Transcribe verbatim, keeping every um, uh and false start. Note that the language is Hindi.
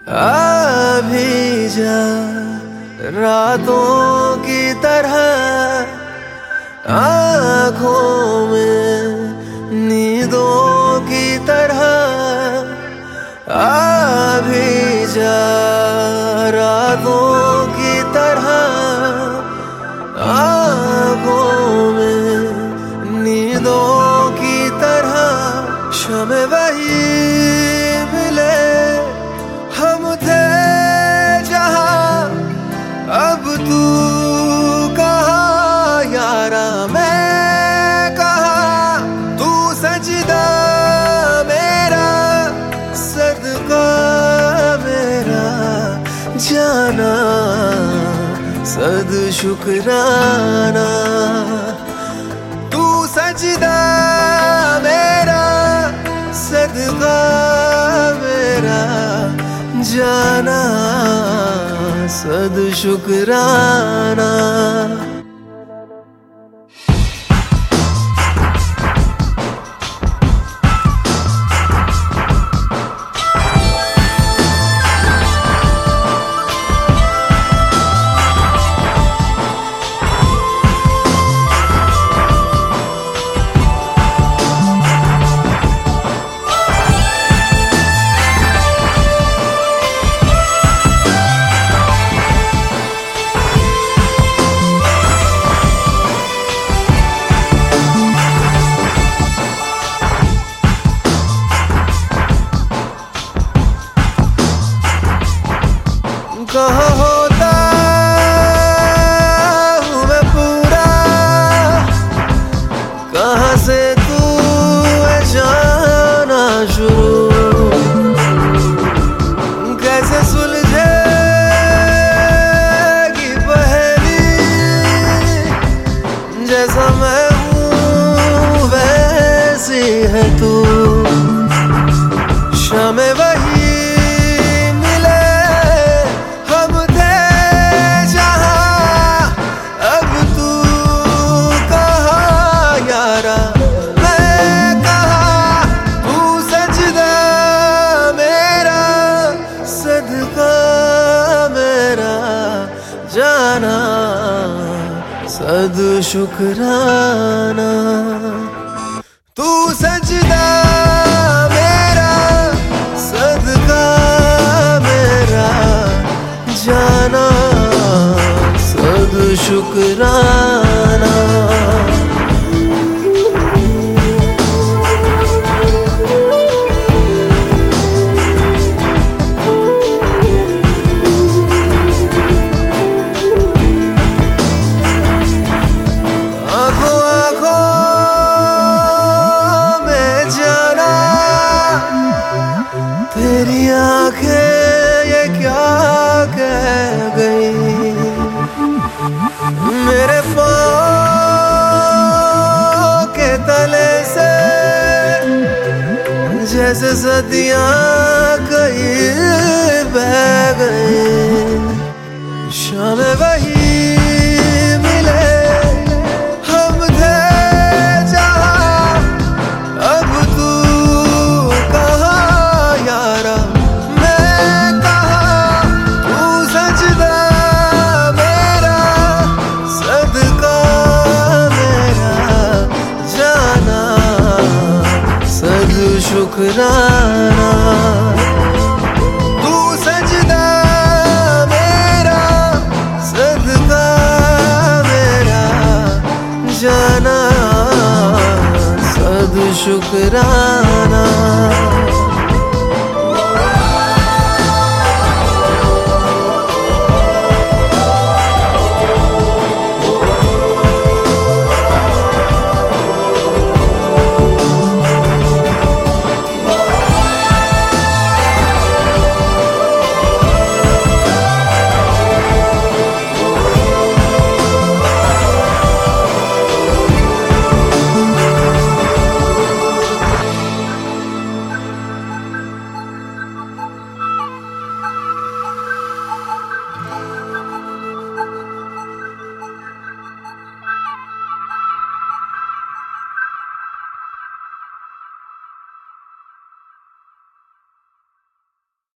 आ भी जा रातों की तरह आँखों में नींदों की तरह आ भी जा रातों की तरह आँखों में नींदों की तरह शमे वही मिले हम थे जहाँ अब तू कहाँ यारा मैं कहाँ तू सजदा मेरा सदका मेरा जाना सद शुक्राना तू सजदा मेरा सदका मेरा जाना सद शुक्राना। कहाँ होता हूँ मैं पूरा कहाँ से तू है जाना शुरू कैसे सुलझेगी पहेली जैसा मैं हूँ वैसी है तू शामे वही जाना सद शुक्राना तू सजदा मेरा सदका मेरा जाना सद शुक्राना। तेरी आंखें ये क्या कह गई मेरे पाँव के तले से जैसे सदियां कहीं बह गई शाम वही मिले हम थे जहाँ अब तू शुक्राना तू सजदा मेरा सदका मेरा जाना सद शुक्राना।